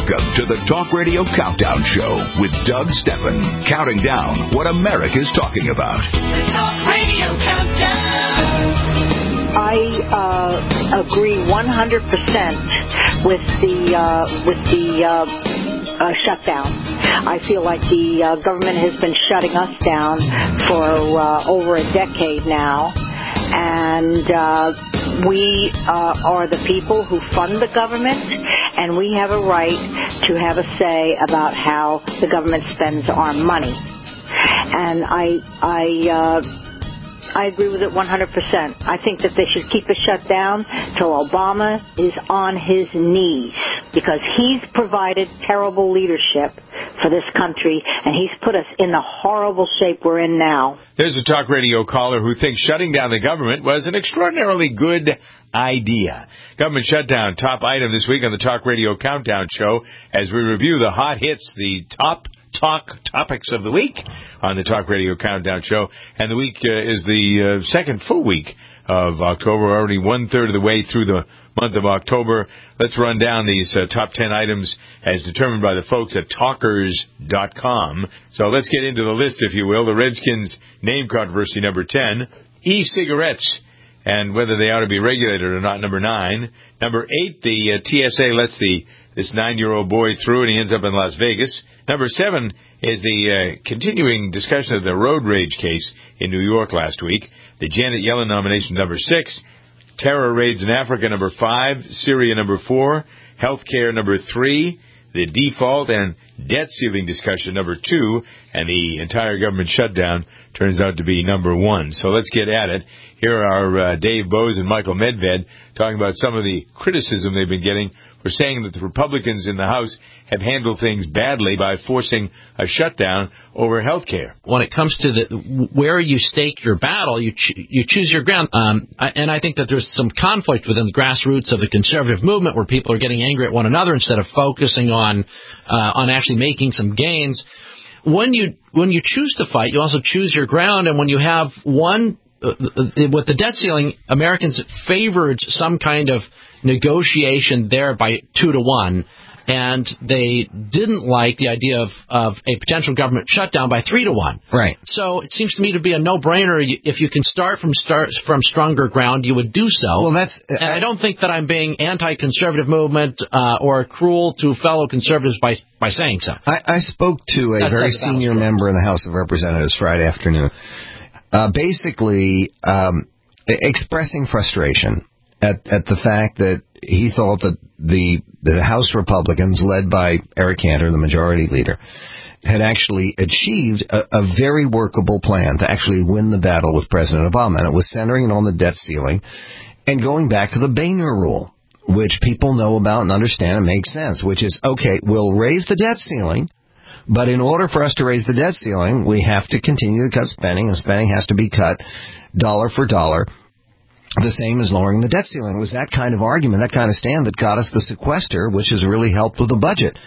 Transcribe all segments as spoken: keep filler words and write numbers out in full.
Welcome to the Talk Radio Countdown Show with Doug Steffen, counting down what America's talking about. The Talk Radio Countdown. I uh, agree one hundred percent with the uh, with the uh, uh, shutdown. I feel like the uh, government has been shutting us down for uh, over a decade now, and uh, we uh, are the people who fund the government, and we have a right to have a say about how the government spends our money. And I, I, uh, I agree with it one hundred percent. I think that they should keep it shut down till Obama is on his knees, because he's provided terrible leadership for this country, and he's put us in the horrible shape we're in now. There's a talk radio caller who thinks shutting down the government was an extraordinarily good idea. Government shutdown, top item this week on the Talk Radio Countdown Show, as we review the hot hits, the top talk topics of the week on the Talk Radio Countdown Show. And the week uh, is the uh, second full week of October, already one-third of the way through the month of October. Let's run down these uh, top ten items as determined by the folks at talkers dot com. So let's get into the list, if you will. The Redskins name controversy, number ten. E-cigarettes and whether they ought to be regulated or not, number nine. Number eight, the uh, T S A lets the this nine-year-old boy through and he ends up in Las Vegas. Number seven is the uh, continuing discussion of the road rage case in New York last week. The Janet Yellen nomination, number six. Terror raids in Africa, number five. Syria, number four. Healthcare, number three. The default and debt ceiling discussion, number two. And the entire government shutdown turns out to be number one. So let's get at it. Here are uh, Dave Bose and Michael Medved talking about some of the criticism they've been getting for saying that the Republicans in the House have handled things badly by forcing a shutdown over health care. When it comes to the where you stake your battle, you ch- you choose your ground. Um, and I think that there's some conflict within the grassroots of the conservative movement where people are getting angry at one another instead of focusing on uh, on actually making some gains. When you when you choose to fight, you also choose your ground. And when you have one, uh, with the debt ceiling, Americans favored some kind of negotiation there by two to one, and they didn't like the idea of, of a potential government shutdown by three to one. Right. So it seems to me to be a no-brainer. If you can start from start from stronger ground, you would do so. Well, that's. Uh, and I don't think that I'm being anti-conservative movement uh, or cruel to fellow conservatives by by saying so. I, I spoke to a That's very senior member in the House of Representatives Friday afternoon, uh, basically um, expressing frustration at at the fact that he thought that the the House Republicans, led by Eric Cantor, the majority leader, had actually achieved a, a very workable plan to actually win the battle with President Obama. And it was centering it on the debt ceiling and going back to the Boehner rule, which people know about and understand and makes sense, which is, okay, we'll raise the debt ceiling, but in order for us to raise the debt ceiling, we have to continue to cut spending, and spending has to be cut dollar for dollar. The same as lowering the debt ceiling. It was that kind of argument, that kind of stand that got us the sequester, which has really helped with the budget.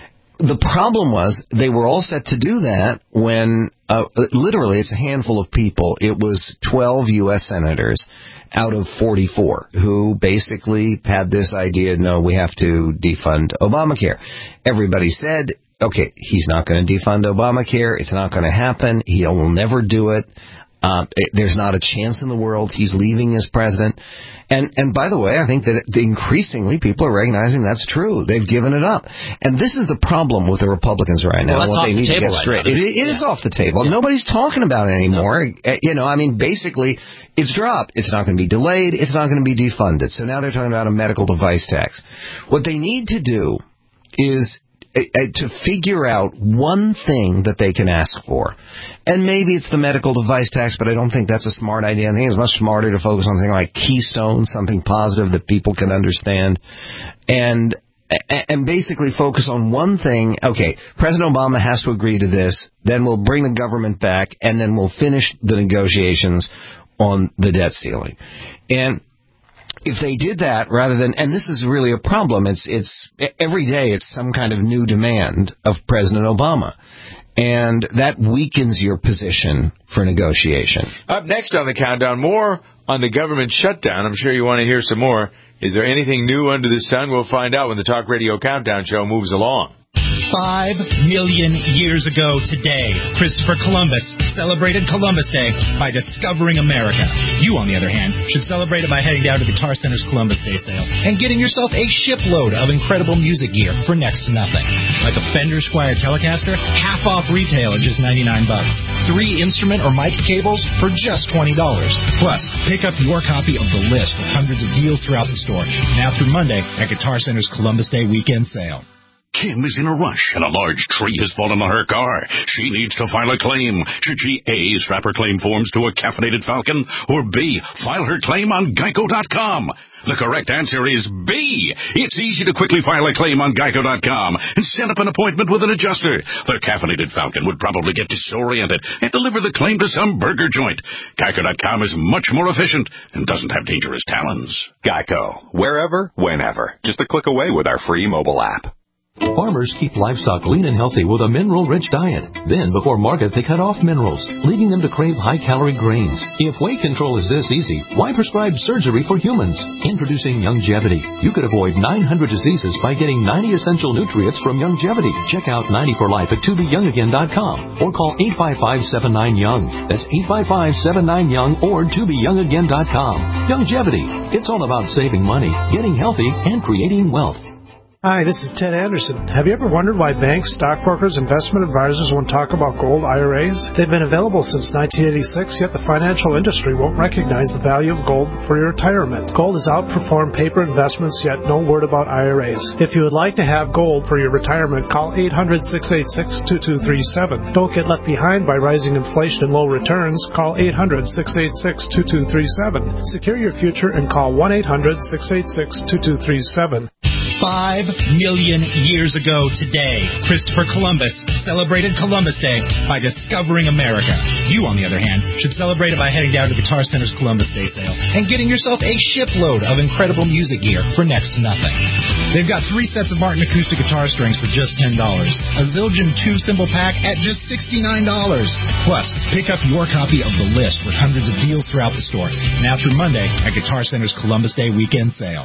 The problem was they were all set to do that when, uh, literally, it's a handful of people. It was twelve U S senators out of forty-four who basically had this idea, no, we have to defund Obamacare. Everybody said, okay, he's not going to defund Obamacare. It's not going to happen. He will never do it. Uh, it, there's not a chance in the world he's leaving as president. And and by the way, I think that increasingly people are recognizing that's true. They've given it up. And this is the problem with the Republicans right now. Well, that's what off they the need table to get straight. right now. It, it yeah. is off the table. Yeah. Nobody's talking about it anymore. No. You know, I mean, basically, it's dropped. It's not going to be delayed. It's not going to be defunded. So now they're talking about a medical device tax. What they need to do is to figure out one thing that they can ask for. And maybe it's the medical device tax, but I don't think that's a smart idea. I think it's much smarter to focus on something like Keystone, something positive that people can understand, and and basically focus on one thing. Okay, President Obama has to agree to this, then we'll bring the government back, and then we'll finish the negotiations on the debt ceiling. And if they did that rather than, and this is really a problem, it's it's every day it's some kind of new demand of President Obama. And that weakens your position for negotiation. Up next on the countdown, more on the government shutdown. I'm sure you want to hear some more. Is there anything new under the sun? We'll find out when the Talk Radio Countdown Show moves along. Five million years ago today, Christopher Columbus celebrated Columbus Day by discovering America. You, on the other hand, should celebrate it by heading down to Guitar Center's Columbus Day sale and getting yourself a shipload of incredible music gear for next to nothing. Like a Fender Squier Telecaster, half off retail at just ninety-nine bucks. Three instrument or mic cables for just twenty dollars. Plus, pick up your copy of The List with hundreds of deals throughout the store. Now through Monday at Guitar Center's Columbus Day weekend sale. Kim is in a rush, and a large tree has fallen on her car. She needs to file a claim. Should she A, strap her claim forms to a caffeinated falcon, or B, file her claim on Geico dot com? The correct answer is B. It's easy to quickly file a claim on Geico dot com and set up an appointment with an adjuster. The caffeinated falcon would probably get disoriented and deliver the claim to some burger joint. Geico dot com is much more efficient and doesn't have dangerous talons. Geico. Wherever, whenever. Just a click away with our free mobile app. Farmers keep livestock lean and healthy with a mineral-rich diet. Then, before market, they cut off minerals, leading them to crave high-calorie grains. If weight control is this easy, why prescribe surgery for humans? Introducing Youngevity. You could avoid nine hundred diseases by getting ninety essential nutrients from Youngevity. Check out ninety for life at to be young again dot com or call eight five five, seven nine, young. That's eight five five, seven nine, young or to be young again dot com. Youngevity. It's all about saving money, getting healthy, and creating wealth. Hi, this is Ted Anderson. Have you ever wondered why banks, stockbrokers, investment advisors won't talk about gold I R As? They've been available since nineteen eighty-six, yet the financial industry won't recognize the value of gold for your retirement. Gold has outperformed paper investments, yet no word about I R As. If you would like to have gold for your retirement, call eight hundred, six eight six, two two three seven. Don't get left behind by rising inflation and low returns. Call eight hundred, six eight six, two two three seven. Secure your future and call one eight hundred, six eight six, two two three seven. Five million years ago today, Christopher Columbus celebrated Columbus Day by discovering America. You, on the other hand, should celebrate it by heading down to Guitar Center's Columbus Day sale and getting yourself a shipload of incredible music gear for next to nothing. They've got three sets of Martin acoustic guitar strings for just ten dollars, a Zildjian two-cymbal pack at just sixty-nine dollars. Plus, pick up your copy of The List with hundreds of deals throughout the store. Now through Monday at Guitar Center's Columbus Day weekend sale.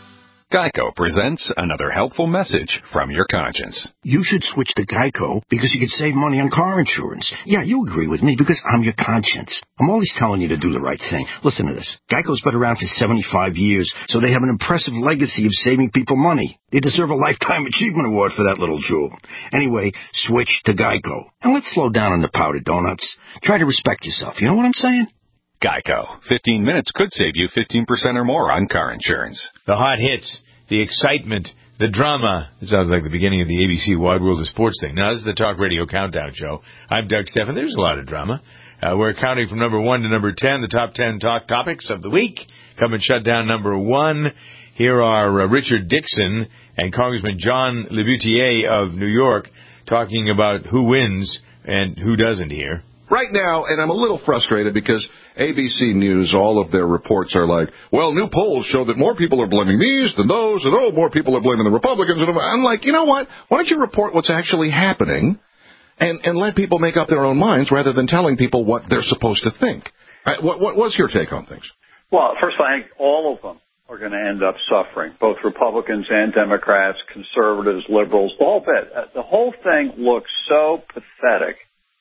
Geico presents another helpful message from your conscience. You should switch to Geico because you can save money on car insurance. Yeah, you agree with me because I'm your conscience. I'm always telling you to do the right thing. Listen to this. Geico's been around for seventy-five years, so they have an impressive legacy of saving people money. They deserve a Lifetime Achievement Award for that little jewel. Anyway, switch to Geico. And let's slow down on the powdered donuts. Try to respect yourself. You know what I'm saying? Geico. fifteen minutes could save you fifteen percent or more on car insurance. The hot hits, the excitement, the drama. It sounds like the beginning of the A B C Wide World of Sports thing. Now, this is the Talk Radio Countdown Show. I'm Doug Stephan. There's a lot of drama. Uh, we're counting from number one to number ten, the top ten talk topics of the week. Come and shut down number one. Here are uh, Richard Dixon and Congressman John LeBoutier of New York talking about who wins and who doesn't here. Right now, and I'm a little frustrated because A B C News, all of their reports are like, well, new polls show that more people are blaming these than those, and oh, more people are blaming the Republicans. And I'm like, you know what? Why don't you report what's actually happening and, and let people make up their own minds rather than telling people what they're supposed to think? Right, what, what was your take on things? Well, first of all, I think all of them are going to end up suffering, both Republicans and Democrats, conservatives, liberals, the whole bit. The whole thing looks so pathetic.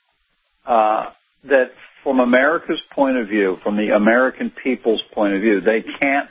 Uh, that from America's point of view, from the American people's point of view, they can't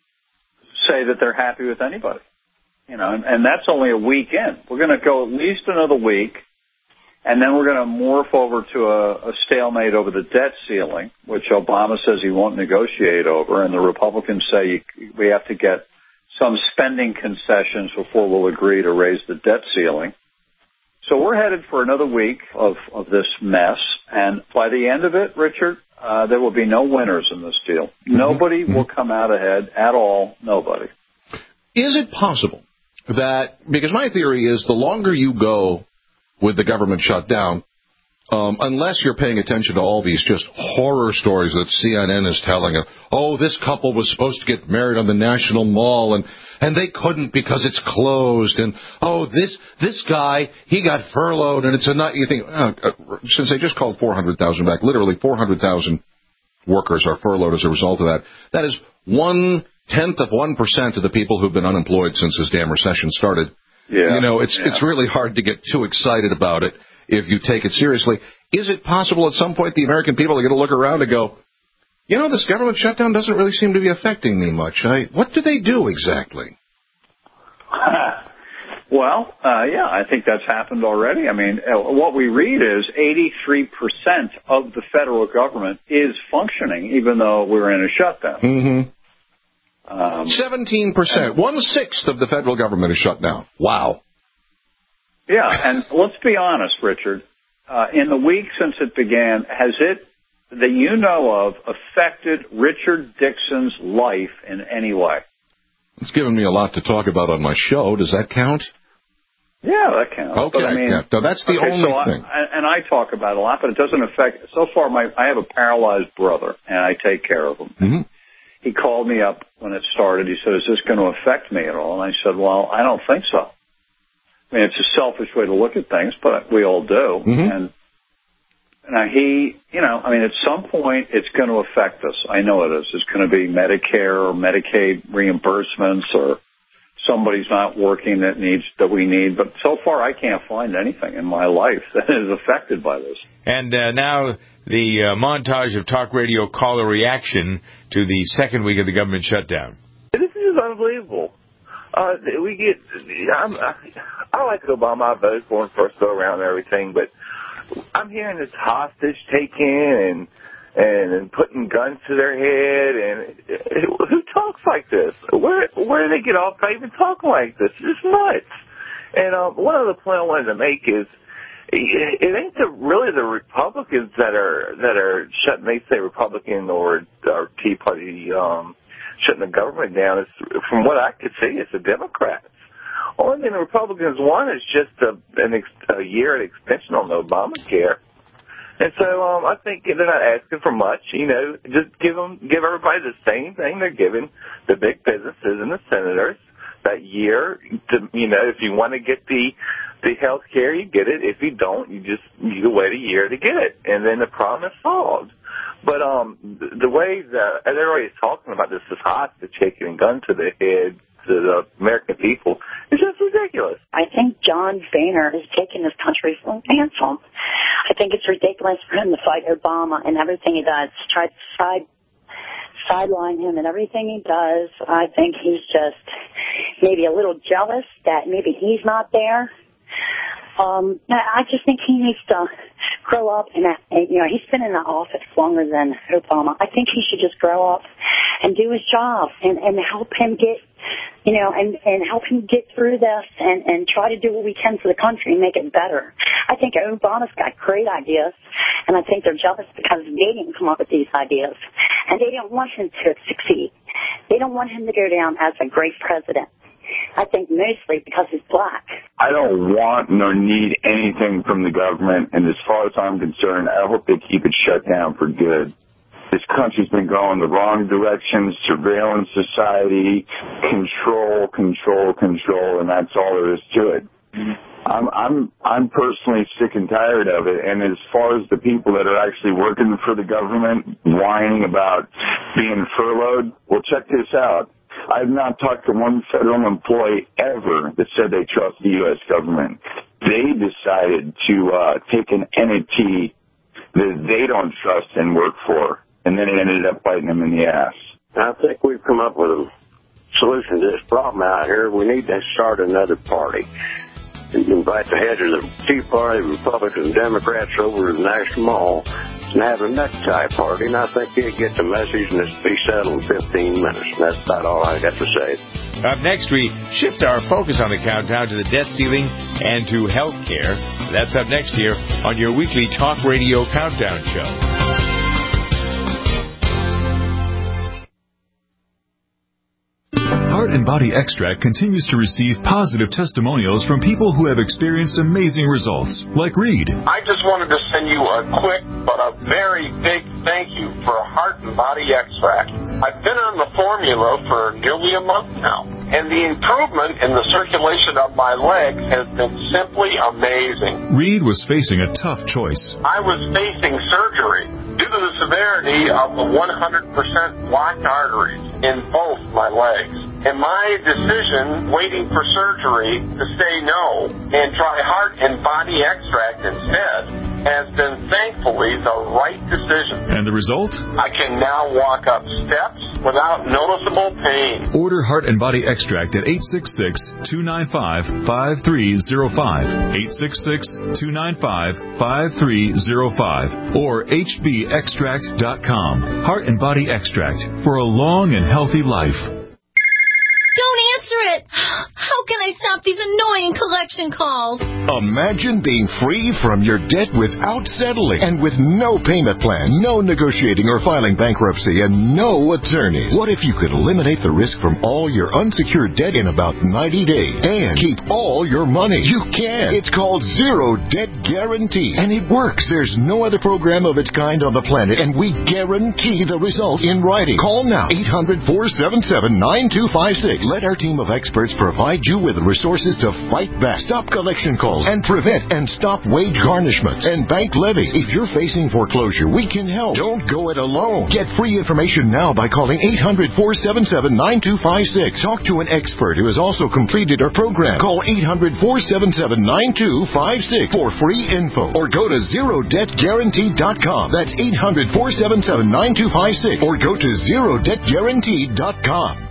say that they're happy with anybody. You know, and, and that's only a week in. We're going to go at least another week, and then we're going to morph over to a, a stalemate over the debt ceiling, which Obama says he won't negotiate over, and the Republicans say you, we have to get some spending concessions before we'll agree to raise the debt ceiling. So we're headed for another week of, of this mess, and by the end of it, Richard, uh, there will be no winners in this deal. Mm-hmm. Nobody mm-hmm. will come out ahead at all, nobody. Is it possible that, because my theory is the longer you go with the government shutdown, um, unless you're paying attention to all these just horror stories that C N N is telling us, oh, this couple was supposed to get married on the National Mall, and and they couldn't because it's closed, and oh, this this guy, he got furloughed, and it's a not. You think, oh, since they just called four hundred thousand back, literally four hundred thousand workers are furloughed as a result of that. That is one tenth of one percent of the people who've been unemployed since this damn recession started. Yeah. You know, it's yeah. it's really hard to get too excited about it if you take it seriously. Is it possible at some point the American people are going to look around and go, you know, this government shutdown doesn't really seem to be affecting me much. I, what do they do exactly? Well, uh, yeah, I think that's happened already. I mean, uh, what we read is eighty-three percent of the federal government is functioning, even though we're in a shutdown. Mm-hmm. Um, seventeen percent. One-sixth of the federal government is shut down. Wow. Yeah, and let's be honest, Richard. Uh, in the week since it began, has it, that you know of, affected Richard Dixon's life in any way? It's given me a lot to talk about on my show. Does that count? Yeah, that counts. Okay, but I mean, yeah. No, that's the okay, only so thing. I, and I talk about it a lot, but it doesn't affect. So far, my I have a paralyzed brother, and I take care of him. Mm-hmm. He called me up when it started. He said, "Is this going to affect me at all?" And I said, "Well, I don't think so. I mean, it's a selfish way to look at things, but we all do." Mm-hmm. And now he, you know, I mean, at some point, it's going to affect us. I know it is. It's going to be Medicare or Medicaid reimbursements, or somebody's not working that needs that we need. But so far, I can't find anything in my life that is affected by this. And uh, now the uh, montage of talk radio caller reaction to the second week of the government shutdown. This is unbelievable. Uh, we get. I'm, I, I like Obama. I voted for him first go around and everything, but I'm hearing this hostage taking and and, and putting guns to their head. And who talks like this? Where where do they get off by even talking like this? It's nuts. And um, one other point I wanted to make is it, it ain't the, really the Republicans that are that are shutting. They say Republican or or Tea Party um, shutting the government down. It's, from what I could see, it's the Democrats. Only thing the Republicans want is just a, an ex, a year extension on Obamacare. And so um, I think they're not asking for much. You know, just give them, give everybody the same thing they're giving the big businesses and the senators that year. To, you know, if you want to get the the health care, you get it. If you don't, you just you wait a year to get it, and then the problem is solved. But um, the, the way that everybody's talking about this is hostage taking and gun to the head to the American people is just ridiculous. I think John Boehner is taking this country for a ransom. I think it's ridiculous for him to fight Obama and everything he does, try to side, sideline him and everything he does. I think he's just maybe a little jealous that maybe he's not there. Um, I just think he needs to grow up and, and, you know, he's been in the office longer than Obama. I think he should just grow up and do his job and, and help him get, you know, and, and help him get through this and, and try to do what we can for the country and make it better. I think Obama's got great ideas, and I think they're jealous because they didn't come up with these ideas, and they don't want him to succeed. They don't want him to go down as a great president. I think mostly because he's black. I don't want nor need anything from the government, and as far as I'm concerned, I hope they keep it shut down for good. This country's been going the wrong direction, surveillance society, control, control, control, and that's all there is to it. I'm I'm I'm personally sick and tired of it, and as far as the people that are actually working for the government whining about being furloughed, well, check this out. I've not talked to one federal employee ever that said they trust the U S government. They decided to uh, take an entity that they don't trust and work for, and then it ended up biting them in the ass. I think we've come up with a solution to this problem out here. We need to start another party. Invite the heads of the Tea Party, Republicans, Democrats over to the National Mall and have a necktie party, and I think they'll get the message and it'll be settled in fifteen minutes. And that's about all I got to say. Up next, we shift our focus on the countdown to the debt ceiling and to health care. That's up next here on your weekly Talk Radio Countdown Show. Heart and Body Extract continues to receive positive testimonials from people who have experienced amazing results, like Reed. I just wanted to send you a quick but a very big thank you for Heart and Body Extract. I've been on the formula for nearly a month now, and the improvement in the circulation of my legs has been simply amazing. Reed was facing a tough choice. I was facing surgery due to the severity of the one hundred percent blocked arteries in both my legs. And my decision, waiting for surgery, to say no and try heart and body extract instead, has been thankfully the right decision. And the result? I can now walk up steps without noticeable pain. Order Heart and Body Extract at eight six six, two nine five, five three zero five, eight six six, two nine five, five three zero five, or H B extract dot com. Heart and Body Extract for a long and healthy life. Don't answer it! How can I stop these annoying collection calls? Imagine being free from your debt without settling and with no payment plan, no negotiating or filing bankruptcy, and no attorneys. What if you could eliminate the risk from all your unsecured debt in about ninety days and keep all your money? You can. It's called Zero Debt Guarantee, and it works. There's no other program of its kind on the planet, and we guarantee the results in writing. Call now, eight hundred, four seven seven, nine two five six. Let our team of experts provide you with the resources to fight back, stop collection calls, and prevent and stop wage garnishments and bank levies. If you're facing foreclosure, we can help. Don't go it alone. Get free information now by calling eight hundred, four seven seven, nine two five six. Talk to an expert who has also completed our program. Call eight hundred, four seven seven, nine two five six for free info, or go to zero debt guarantee dot com. That's eight hundred, four seven seven, nine two five six, or go to zero debt guarantee dot com.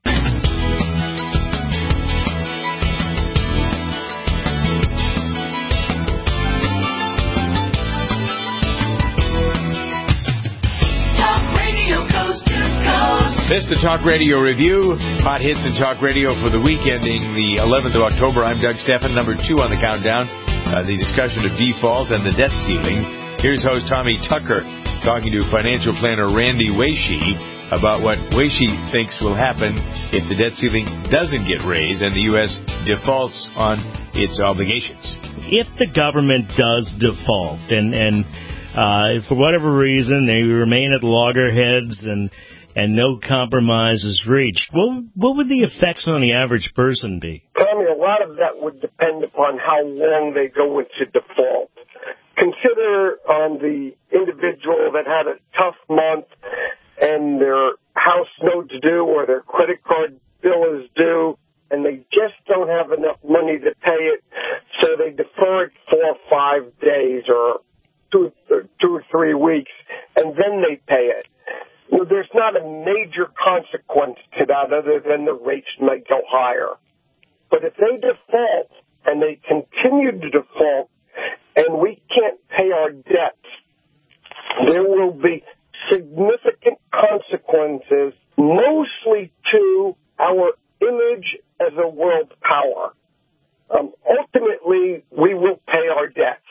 This is the Talk Radio Review. Hot hits and Talk Radio for the week ending the eleventh of October. I'm Doug Steffen, number two on the countdown. Uh, the discussion of default and the debt ceiling. Here's host Tommy Tucker talking to financial planner Randy Weishi about what Weishi thinks will happen if the debt ceiling doesn't get raised and the U S defaults on its obligations. If the government does default and, and uh, for whatever reason they remain at loggerheads and and no compromise is reached, what, what would the effects on the average person be? Tommy, a lot of that would depend upon how long they go into default. Consider um, the individual that had a tough month and their house note's due or their credit card bill is due, and they just don't have enough money to pay it, so they defer it four or five days or two, two or three weeks, and then they pay it. You know, there's not a major consequence to that other than the rates might go higher. But if they default and they continue to default and we can't pay our debts, there will be significant consequences, mostly to our image as a world power. Um, ultimately, we will pay our debts.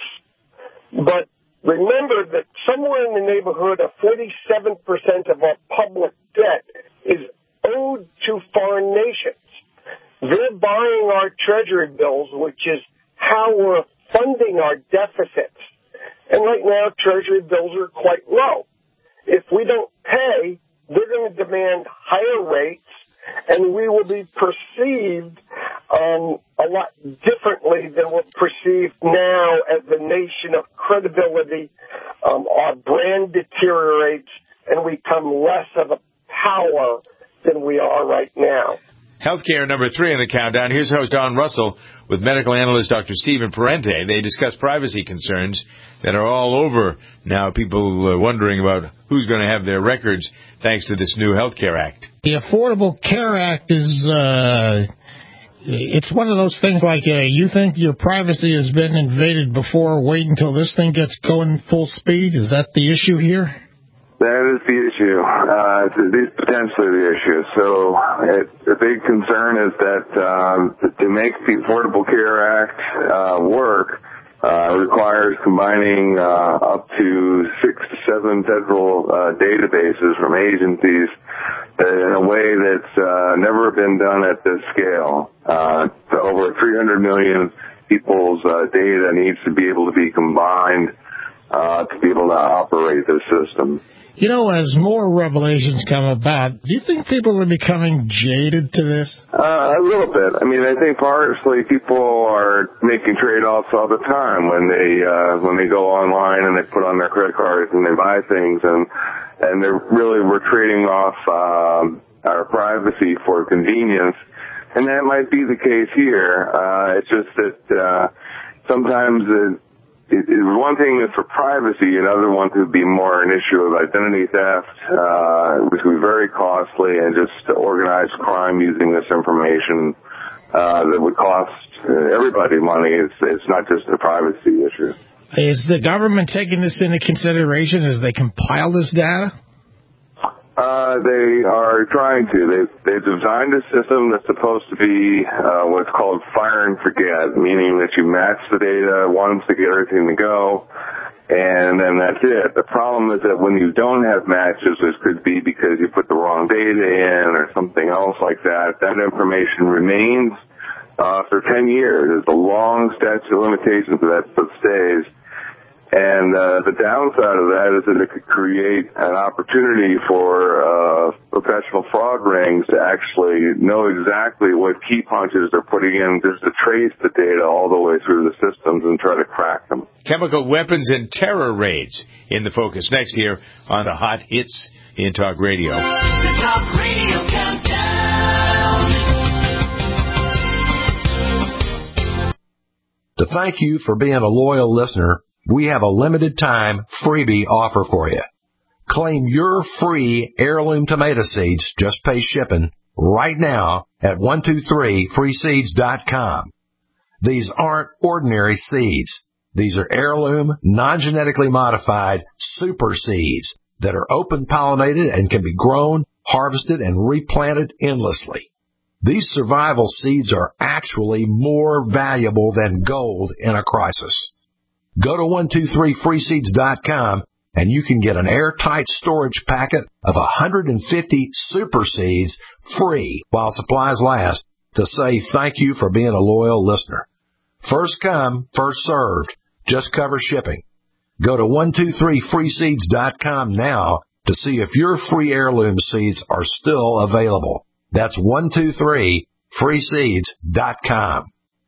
But remember that somewhere in the neighborhood of forty-seven percent of our public debt is owed to foreign nations. They're buying our treasury bills, which is how we're funding our deficits. And right now, treasury bills are quite low. If we don't pay, they're going to demand higher rates, and we will be perceived um, a lot differently than we're perceived now as a nation of credibility. Um, our brand deteriorates, and we become less of a power than we are right now. Healthcare number three on the countdown. Here's host Don Russell with medical analyst Doctor Stephen Parente. They discuss privacy concerns that are all over now. People are wondering about who's going to have their records thanks to this new Healthcare Act. The Affordable Care Act is, uh, it's one of those things like uh, you think your privacy has been invaded before, wait until this thing gets going full speed. Is that the issue here? That is the issue. Uh, it's, it's potentially the issue. So it, the big concern is that um, to make the Affordable Care Act uh, work uh, requires combining uh, up to six to seven federal uh, databases from agencies in a way that's uh, never been done at this scale. Uh, over three hundred million people's uh, data needs to be able to be combined uh, to be able to operate this system. You know, as more revelations come about, do you think people are becoming jaded to this? Uh, a little bit. I mean, I think partially people are making trade-offs all the time when they uh, when they go online and they put on their credit cards and they buy things, and and they're really we're trading off um, our privacy for convenience, and that might be the case here. Uh, it's just that uh, sometimes it, It, it, one thing is for privacy, another one could be more an issue of identity theft, uh, which would be very costly, and just organized crime using this information uh, that would cost everybody money. It's, it's not just a privacy issue. Is the government taking this into consideration as they compile this data? Uh, they are trying to. They've, they've designed a system that's supposed to be uh, what's called fire and forget, meaning that you match the data once to get everything to go, and then that's it. The problem is that when you don't have matches, this could be because you put the wrong data in or something else like that. That information remains uh, for ten years. It's a long statute of limitations for that stuff stays. And uh, the downside of that is that it could create an opportunity for uh, professional fraud rings to actually know exactly what key punches they're putting in, just to trace the data all the way through the systems and try to crack them. Chemical weapons and terror raids in the focus next here on the Hot Hits in Talk Radio. The Talk Radio Countdown. To thank you for being a loyal listener, we have a limited time freebie offer for you. Claim your free heirloom tomato seeds, just pay shipping, right now at one two three free seeds dot com. These aren't ordinary seeds. These are heirloom, non-genetically modified super seeds that are open pollinated and can be grown, harvested, and replanted endlessly. These survival seeds are actually more valuable than gold in a crisis. Go to one two three free seeds dot com and you can get an airtight storage packet of one hundred fifty super seeds free while supplies last to say thank you for being a loyal listener. First come, first served. Just cover shipping. Go to one two three free seeds dot com now to see if your free heirloom seeds are still available. That's one two three free seeds dot com.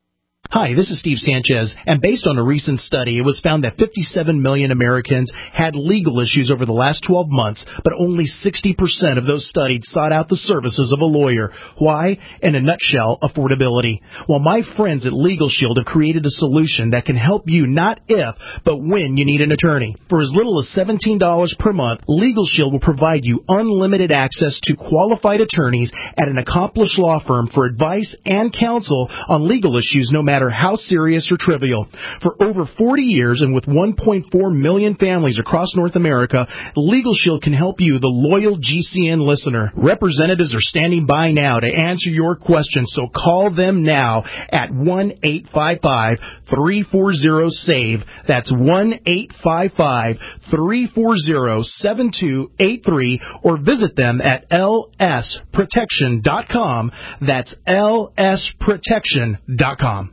Hi, this is Steve Sanchez, and based on a recent study, it was found that fifty-seven million Americans had legal issues over the last twelve months, but only sixty percent of those studied sought out the services of a lawyer. Why? In a nutshell, affordability. Well, my friends at Legal Shield have created a solution that can help you not if, but when you need an attorney. For as little as seventeen dollars per month, Legal Shield will provide you unlimited access to qualified attorneys at an accomplished law firm for advice and counsel on legal issues, no matter how serious or trivial. For over forty years and with one point four million families across North America, Legal Shield can help you, the loyal G C N listener. Representatives are standing by now to answer your questions, so call them now at one eight five five three four zero SAVE. That's one eight five five three four zero seven two eight three, or visit them at L S protection dot com. That's L S protection dot com.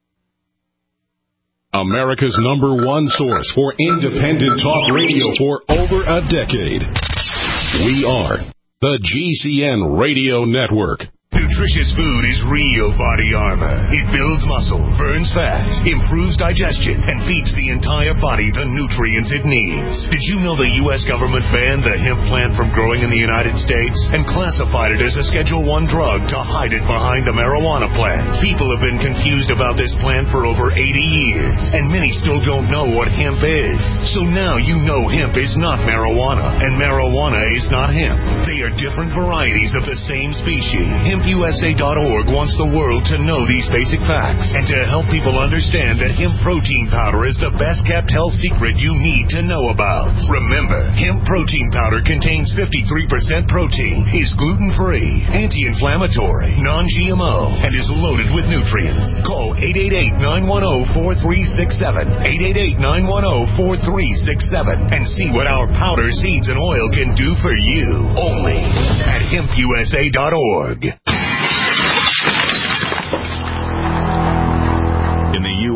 America's number one source for independent talk radio for over a decade. We are the G C N Radio Network. Nutritious food is real body armor. It builds muscle, burns fat, improves digestion, and feeds the entire body the nutrients it needs. Did you know the U S government banned the hemp plant from growing in the United States and classified it as a Schedule one drug to hide it behind the marijuana plant? People have been confused about this plant for over eighty years, and many still don't know what hemp is. So now you know hemp is not marijuana, and marijuana is not hemp. They are different varieties of the same species. Hemp U S A dot org wants the world to know these basic facts and to help people understand that hemp protein powder is the best kept health secret you need to know about. Remember, hemp protein powder contains fifty-three percent protein, is gluten-free, anti-inflammatory, non-G M O, and is loaded with nutrients. Call eight eight eight, nine one zero, four three six seven, eight eight eight, nine one zero, four three six seven, and see what our powder, seeds, and oil can do for you. Only at hemp U S A dot org. In the U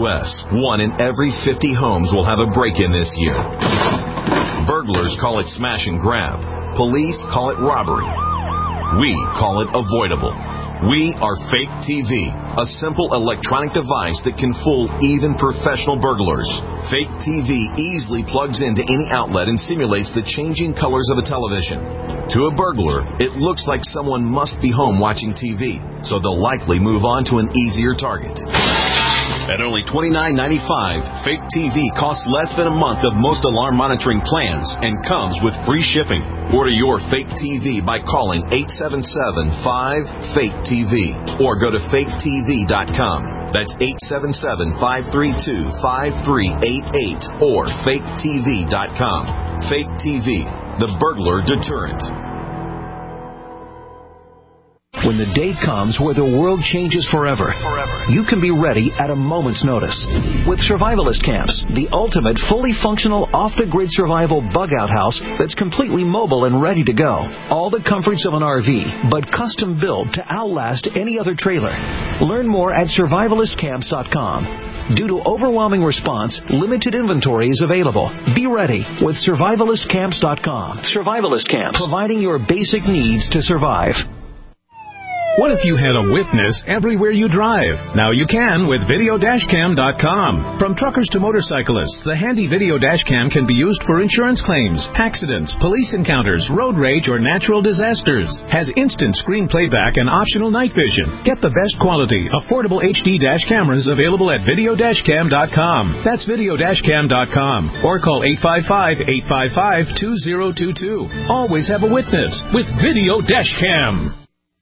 U S, one in every fifty homes will have a break-in this year. Burglars call it smash and grab. Police call it robbery. We call it avoidable. We are Fake T V, a simple electronic device that can fool even professional burglars. Fake T V easily plugs into any outlet and simulates the changing colors of a television. To a burglar, it looks like someone must be home watching T V, so they'll likely move on to an easier target. At only twenty-nine ninety-five, Fake T V costs less than a month of most alarm monitoring plans and comes with free shipping. Order your Fake T V by calling eight seven seven, five, fake T V or go to fake T V dot com. That's eight seven seven, five three two, five three eight eight or fake T V dot com. Fake T V, the burglar deterrent. When the day comes where the world changes forever, you can be ready at a moment's notice. With Survivalist Camps, the ultimate fully functional off-the-grid survival bug-out house that's completely mobile and ready to go. All the comforts of an R V, but custom built to outlast any other trailer. Learn more at survivalist camps dot com. Due to overwhelming response, limited inventory is available. Be ready with survivalist camps dot com. Survivalist Camps, providing your basic needs to survive. What if you had a witness everywhere you drive? Now you can with video dash cam dot com. From truckers to motorcyclists, the handy video dash cam can be used for insurance claims, accidents, police encounters, road rage, or natural disasters. Has instant screen playback and optional night vision. Get the best quality, affordable H D dash cameras available at video dash cam dot com. That's video dash cam dot com. Or call eight five five, eight five five, two zero two two. Always have a witness with Video Dash Cam.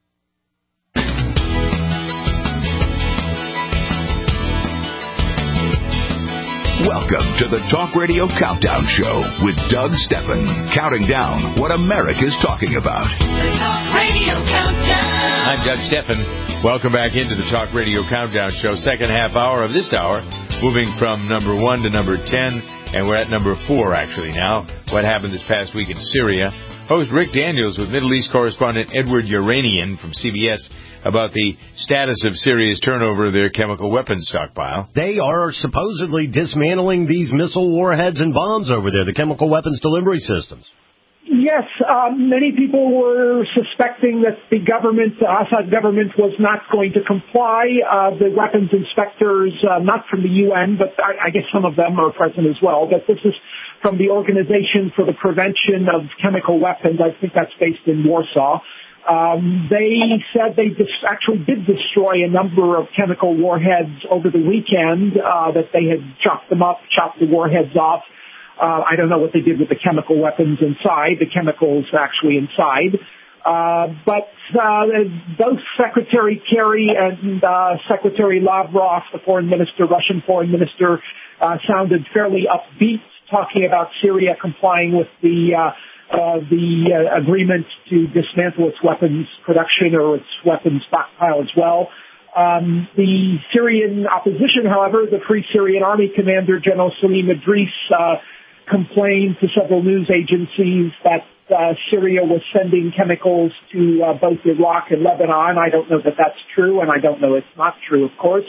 Welcome to the Talk Radio Countdown Show with Doug Steffen, counting down what America's talking about. The Talk Radio Countdown. I'm Doug Steffen. Welcome back into the Talk Radio Countdown Show. Second half hour of this hour, moving from number one to number ten, and we're at number four actually now. What happened this past week in Syria? Host Rick Daniels with Middle East correspondent Edward Uranian from C B S about the status of Syria's turnover of their chemical weapons stockpile. They are supposedly dismantling these missile warheads and bombs over there, the chemical weapons delivery systems. Yes, uh, many people were suspecting that the government, the Assad government, was not going to comply. Uh, the weapons inspectors, uh, not from the U N, but I, I guess some of them are present as well, but this is from the Organization for the Prevention of Chemical Weapons. I think that's based in Warsaw. Um, they said they dis- actually did destroy a number of chemical warheads over the weekend, uh, that they had chopped them up, chopped the warheads off. Uh, I don't know what they did with the chemical weapons inside, the chemicals actually inside. Uh, but, uh, both Secretary Kerry and, uh, Secretary Lavrov, the foreign minister, Russian foreign minister, uh, sounded fairly upbeat, talking about Syria complying with the, uh, Uh, the uh, agreement to dismantle its weapons production or its weapons stockpile as well. Um, the Syrian opposition, however, the Free Syrian Army commander, General Salim Idris, uh, complained to several news agencies that uh, Syria was sending chemicals to uh, both Iraq and Lebanon. I don't know that that's true, and I don't know it's not true, of course.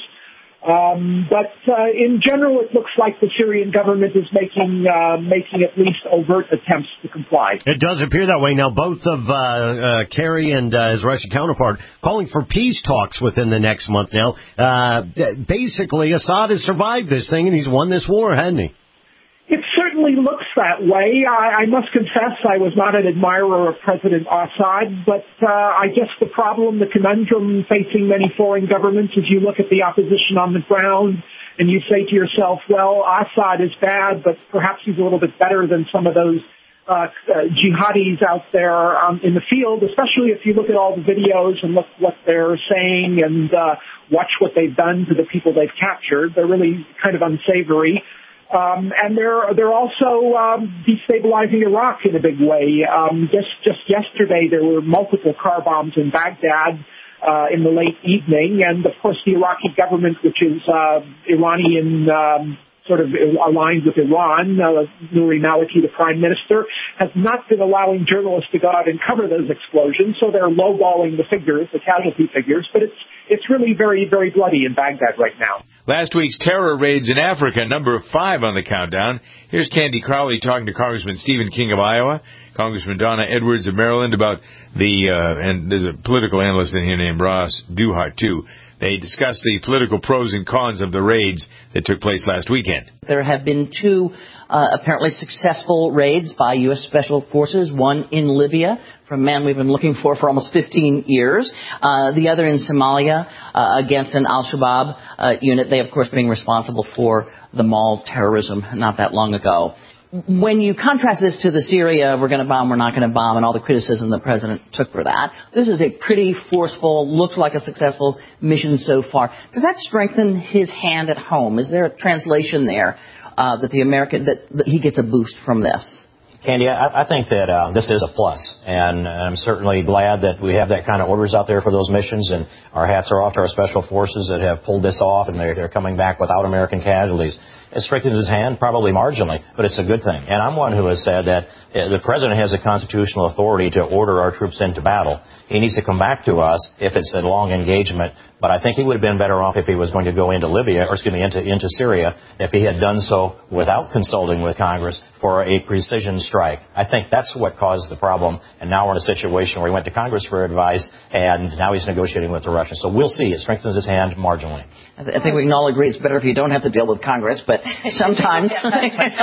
Um, but uh, in general, it looks like the Syrian government is making uh, making at least overt attempts to comply. It does appear that way. Now, both of uh, uh, Kerry and uh, his Russian counterpart calling for peace talks within the next month now. Uh, basically, Assad has survived this thing, and he's won this war, hasn't he? It certainly looks that way. I, I must confess I was not an admirer of President Assad, but uh, I guess the problem, the conundrum facing many foreign governments is you look at the opposition on the ground and you say to yourself, well, Assad is bad, but perhaps he's a little bit better than some of those uh, uh, jihadis out there um, in the field, especially if you look at all the videos and look what they're saying and uh, watch what they've done to the people they've captured. They're really kind of unsavory. Um, and they're they're also um, destabilizing Iraq in a big way. Um, just just yesterday, there were multiple car bombs in Baghdad uh, in the late evening, and of course, the Iraqi government, which is uh, Iranian, um, sort of aligned with Iran, uh, Nouri Maliki, the prime minister, has not been allowing journalists to go out and cover those explosions. So they're lowballing the figures, the casualty figures, but it's it's really very very bloody in Baghdad right now. Last week's terror raids in Africa, number five on the countdown. Here's Candy Crowley talking to Congressman Stephen King of Iowa, Congressman Donna Edwards of Maryland about the, uh, and there's a political analyst in here named Ross Duhart, too. They discussed the political pros and cons of the raids that took place last weekend. There have been two uh, apparently successful raids by U S Special Forces, one in Libya from a man we've been looking for for almost fifteen years, uh, the other in Somalia uh, against an al-Shabaab uh, unit. They, of course, being responsible for the mall terrorism not that long ago. When you contrast this to the Syria, we're going to bomb, we're not going to bomb, and all the criticism the president took for that, this is a pretty forceful, looks like a successful mission so far. Does that strengthen his hand at home? Is there a translation there uh, that the American that, that he gets a boost from this? Candy, I, I think that uh, this is a plus, and I'm certainly glad that we have that kind of orders out there for those missions, and our hats are off to our special forces that have pulled this off, and they're, they're coming back without American casualties. It strengthens his hand, probably marginally, but it's a good thing. And I'm one who has said that the president has the constitutional authority to order our troops into battle. He needs to come back to us if it's a long engagement, but I think he would have been better off if he was going to go into Libya, or excuse me, into, into Syria, if he had done so without consulting with Congress for a precision strike. I think that's what caused the problem, and now we're in a situation where he went to Congress for advice, and now he's negotiating with the Russians. So we'll see. It strengthens his hand marginally. I, th- I think we can all agree it's better if you don't have to deal with Congress, but sometimes. Well,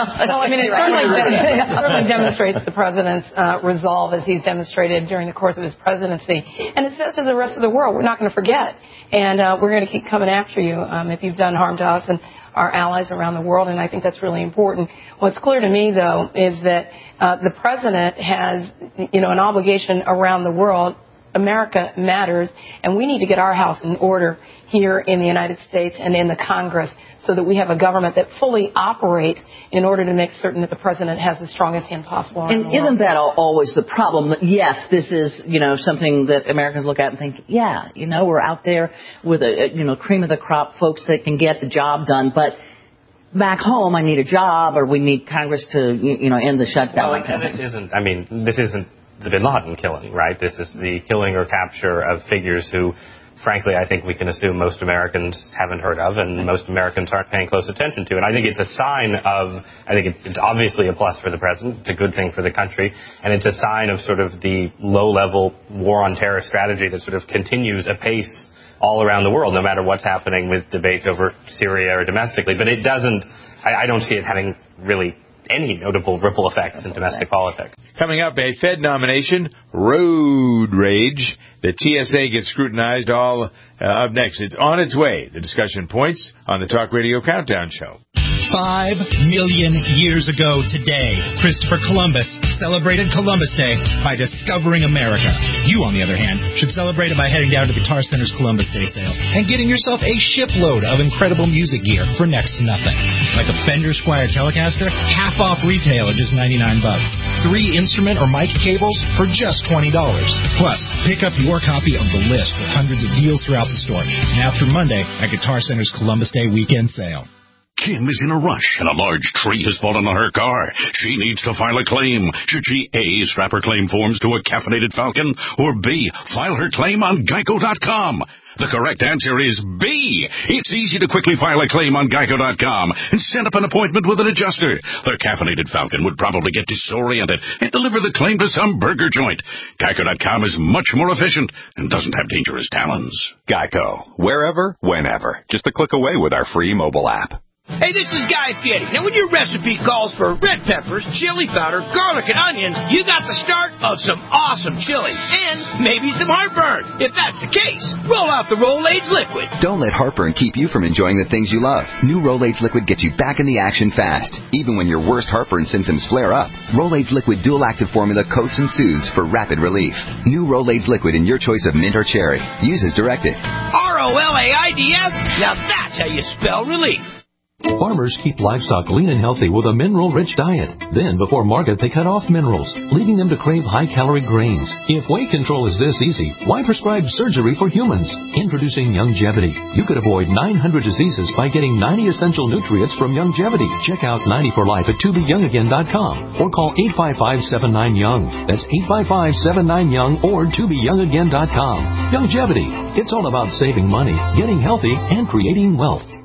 I mean, it certainly, it certainly demonstrates the president's uh, resolve as he's demonstrated during the course of his presidency. And it says to the rest of the world, we're not going to forget. And uh, we're going to keep coming after you um, if you've done harm to us and our allies around the world. And I think that's really important. What's clear to me, though, is that uh, the president has, you know, an obligation around the world. America matters, and we need to get our house in order here in the United States and in the Congress so that we have a government that fully operates in order to make certain that the president has the strongest hand possible. And isn't that always the problem? Yes, this is, you know, something that Americans look at and think, yeah, you know, we're out there with a, you know, cream of the crop folks that can get the job done, but back home I need a job, or we need Congress to, you know, end the shutdown. Well, and this isn't, I mean, this isn't the Bin Laden killing, right? This is the killing or capture of figures who, frankly, I think we can assume most Americans haven't heard of and most Americans aren't paying close attention to. And I think it's a sign of, I think it's obviously a plus for the president, it's a good thing for the country, and it's a sign of sort of the low-level war on terror strategy that sort of continues apace all around the world, no matter what's happening with debate over Syria or domestically. But it doesn't, I, I don't see it having really any notable ripple effects in domestic politics. Coming up, a Fed nomination, road rage. The T S A gets scrutinized. All uh, up next. It's on its way. The discussion points on the Talk Radio Countdown Show. Five million years ago today, Christopher Columbus celebrated Columbus Day by discovering America. You, on the other hand, should celebrate it by heading down to Guitar Center's Columbus Day sale and getting yourself a shipload of incredible music gear for next to nothing. Like a Fender Squier Telecaster, half off retail at just ninety-nine bucks. Three instrument or mic cables for just twenty dollars. Plus, pick up your copy of The List with hundreds of deals throughout the store. And after Monday at Guitar Center's Columbus Day weekend sale. Kim is in a rush, and a large tree has fallen on her car. She needs to file a claim. Should she A, strap her claim forms to a caffeinated falcon, or B, file her claim on Geico dot com? The correct answer is B. It's easy to quickly file a claim on Geico dot com and set up an appointment with an adjuster. The caffeinated falcon would probably get disoriented and deliver the claim to some burger joint. Geico dot com is much more efficient and doesn't have dangerous talons. Geico. Wherever, whenever. Just a click away with our free mobile app. Hey, this is Guy Fieri. Now, when your recipe calls for red peppers, chili powder, garlic, and onions, you got the start of some awesome chili and maybe some heartburn. If that's the case, roll out the Rolaids Liquid. Don't let heartburn keep you from enjoying the things you love. New Rolaids Liquid gets you back in the action fast, even when your worst heartburn symptoms flare up. Rolaids Liquid dual-active formula coats and soothes for rapid relief. New Rolaids Liquid in your choice of mint or cherry. Use as directed. R O L A I D S? Now that's how you spell relief. Farmers keep livestock lean and healthy with a mineral-rich diet. Then, before market, they cut off minerals, leading them to crave high-calorie grains. If weight control is this easy, why prescribe surgery for humans? Introducing Youngevity. You could avoid nine hundred diseases by getting ninety essential nutrients from Youngevity. Check out ninety for life at to be young again dot com or call eight five five, seven nine, young. That's eight five five, seven nine, young or to be young again dot com. Youngevity. It's all about saving money, getting healthy, and creating wealth.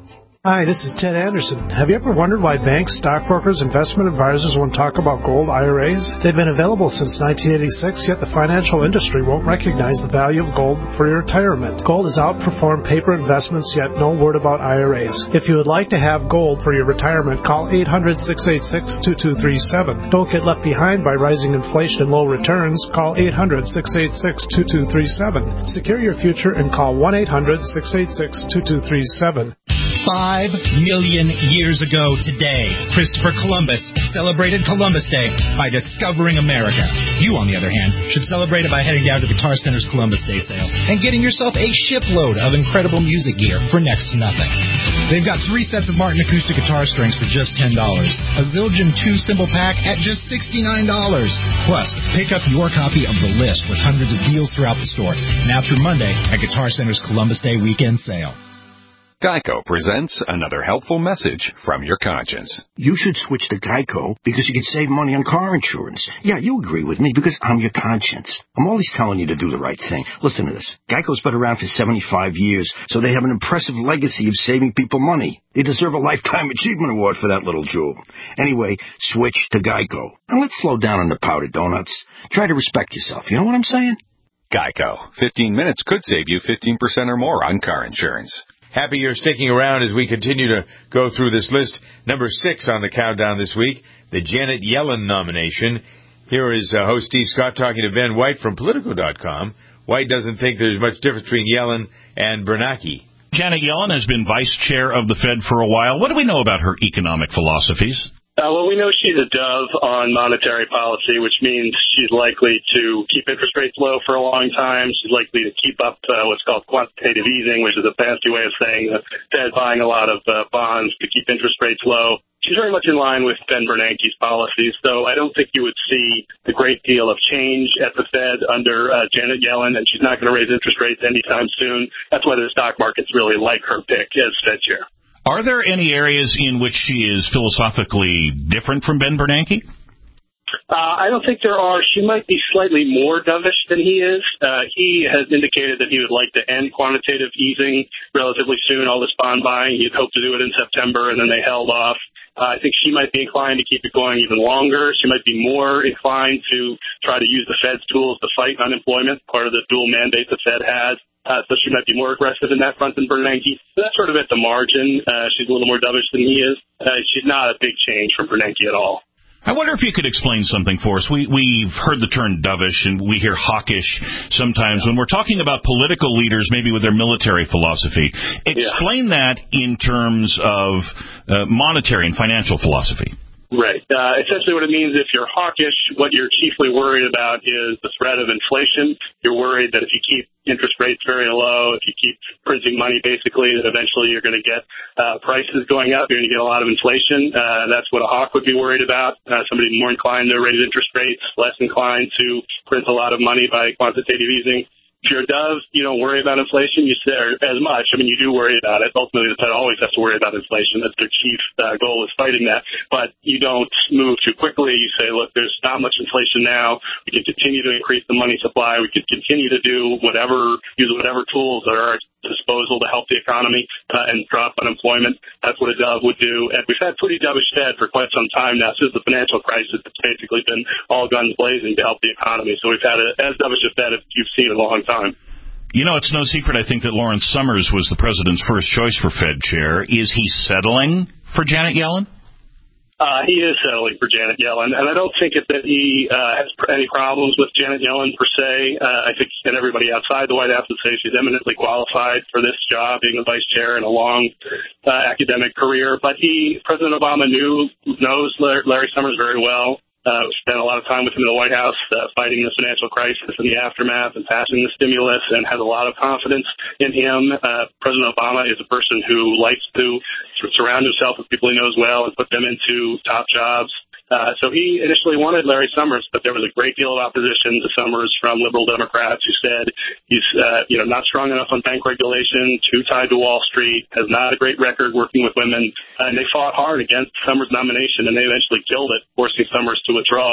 Hi, this is Ted Anderson. Have you ever wondered why banks, stockbrokers, investment advisors won't talk about gold I R As? They've been available since nineteen eighty-six, yet the financial industry won't recognize the value of gold for your retirement. Gold has outperformed paper investments, yet no word about I R As. If you would like to have gold for your retirement, call eight hundred, six eight six, two two three seven. Don't get left behind by rising inflation and low returns. Call eight hundred, six eight six, two two three seven. Secure your future and call one eight hundred, six eight six, two two three seven. Five million years ago today, Christopher Columbus celebrated Columbus Day by discovering America. You, on the other hand, should celebrate it by heading down to Guitar Center's Columbus Day sale and getting yourself a shipload of incredible music gear for next to nothing. They've got three sets of Martin acoustic guitar strings for just ten dollars, a Zildjian two cymbal pack at just sixty-nine dollars. Plus, pick up your copy of The List with hundreds of deals throughout the store, now through Monday at Guitar Center's Columbus Day weekend sale. Geico presents another helpful message from your conscience. You should switch to Geico because you can save money on car insurance. Yeah, you agree with me because I'm your conscience. I'm always telling you to do the right thing. Listen to this. Geico's been around for seventy-five years, so they have an impressive legacy of saving people money. They deserve a Lifetime Achievement Award for that little jewel. Anyway, switch to Geico. And let's slow down on the powdered donuts. Try to respect yourself. You know what I'm saying? Geico. fifteen minutes could save you fifteen percent or more on car insurance. Happy you're sticking around as we continue to go through this list. Number six on the countdown this week, the Janet Yellen nomination. Here is uh, host Steve Scott talking to Ben White from Politico dot com. White doesn't think there's much difference between Yellen and Bernanke. Janet Yellen has been vice chair of the Fed for a while. What do we know about her economic philosophies? Uh, well, we know she's a dove on monetary policy, which means she's likely to keep interest rates low for a long time. She's likely to keep up uh, what's called quantitative easing, which is a fancy way of saying the Fed buying a lot of uh, bonds to keep interest rates low. She's very much in line with Ben Bernanke's policies, so I don't think you would see a great deal of change at the Fed under uh, Janet Yellen, and she's not going to raise interest rates anytime soon. That's why the stock markets really like her pick as Fed chair. Are there any areas in which she is philosophically different from Ben Bernanke? Uh, I don't think there are. She might be slightly more dovish than he is. Uh, he has indicated that he would like to end quantitative easing relatively soon, all this bond buying. He'd hoped to do it in September, and then they held off. Uh, I think she might be inclined to keep it going even longer. She might be more inclined to try to use the Fed's tools to fight unemployment, part of the dual mandate the Fed has. Uh, so she might be more aggressive in that front than Bernanke. So that's sort of at the margin. Uh, she's a little more dovish than he is. Uh, she's not a big change from Bernanke at all. I wonder if you could explain something for us. We, we've heard the term dovish, and we hear hawkish sometimes when we're talking about political leaders, maybe with their military philosophy. Explain yeah. that in terms of uh, monetary and financial philosophy. Right. Uh, essentially what it means, if you're hawkish, what you're chiefly worried about is the threat of inflation. You're worried that if you keep interest rates very low, if you keep printing money, basically, that eventually you're going to get uh, prices going up. You're going to get a lot of inflation. Uh, that's what a hawk would be worried about. Uh, somebody more inclined to raise interest rates, less inclined to print a lot of money by quantitative easing. If you're a dove, you don't worry about inflation you say, or as much. I mean, you do worry about it. Ultimately, the Fed always has to worry about inflation. That's their chief uh, goal, is fighting that. But you don't move too quickly. You say, look, there's not much inflation now. We can continue to increase the money supply. We can continue to do whatever, use whatever tools that are at disposal to help the economy uh, and drop unemployment. That's what a dove would do. And we've had pretty dovish Fed for quite some time now. Since the financial crisis, it's basically been all guns blazing to help the economy. So we've had a, as dovish a Fed as you've seen in a long time. You know, it's no secret, I think, that Lawrence Summers was the president's first choice for Fed chair. Is he settling for Janet Yellen? Uh, he is settling for Janet Yellen, and I don't think that he uh, has any problems with Janet Yellen per se. Uh, I think and everybody outside the White House would say she's eminently qualified for this job, being the vice chair in a long uh, academic career. But he, President Obama, knew knows Larry Summers very well. Uh, spent a lot of time with him in the White House uh, fighting the financial crisis and the aftermath and passing the stimulus, and has a lot of confidence in him. Uh, President Obama is a person who likes to surround himself with people he knows well and put them into top jobs. Uh, so he initially wanted Larry Summers, but there was a great deal of opposition to Summers from liberal Democrats who said he's, uh, you know, not strong enough on bank regulation, too tied to Wall Street, has not a great record working with women. Uh, and they fought hard against Summers' nomination, and they eventually killed it, forcing Summers to withdraw.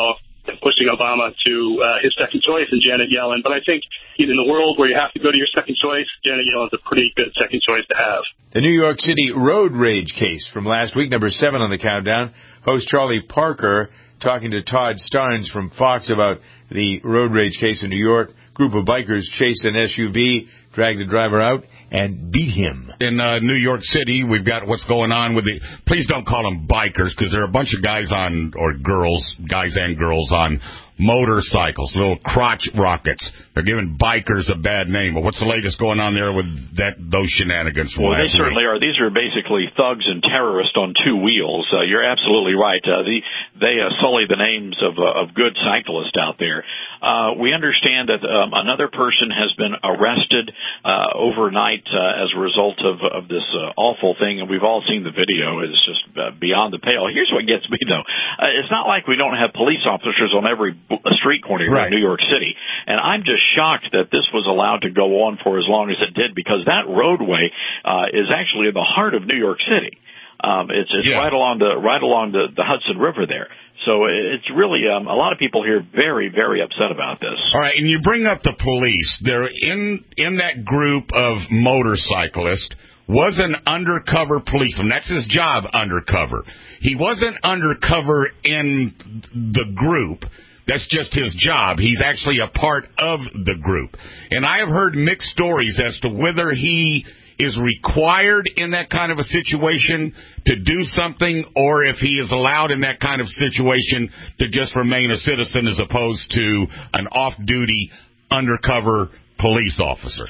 pushing Obama to uh, his second choice in Janet Yellen. But I think in the world where you have to go to your second choice, Janet Yellen's a pretty good second choice to have. The New York City road rage case from last week, number seven on the countdown. Host Charlie Parker talking to Todd Starnes from Fox about the road rage case in New York. Group of bikers chased an S U V, dragged the driver out, and beat him. In uh, New York City, we've got what's going on with the, please don't call them bikers, because there are a bunch of guys on, or girls, guys and girls on motorcycles, little crotch rockets. They're giving bikers a bad name. But what's the latest going on there with that those shenanigans? Well, they certainly are. These are basically thugs and terrorists on two wheels. Uh, you're absolutely right. Uh, the, they uh, sully the names of, uh, of good cyclists out there. Uh, we understand that um, another person has been arrested uh, overnight uh, as a result of, of this uh, awful thing, and we've all seen the video. It's just uh, beyond the pale. Here's what gets me, though. Uh, it's not like we don't have police officers on every a street corner here right. in New York City. And I'm just shocked that this was allowed to go on for as long as it did, because that roadway uh, is actually in the heart of New York City. Um, it's it's yeah. right along the right along the, the Hudson River there. So it's really um, a lot of people here very, very upset about this. All right, and you bring up the police. They're in in that group of motorcyclists was an undercover policeman. That's his job, undercover. He wasn't undercover in the group. That's just his job. He's actually a part of the group. And I have heard mixed stories as to whether he is required in that kind of a situation to do something, or if he is allowed in that kind of situation to just remain a citizen as opposed to an off-duty undercover police officer.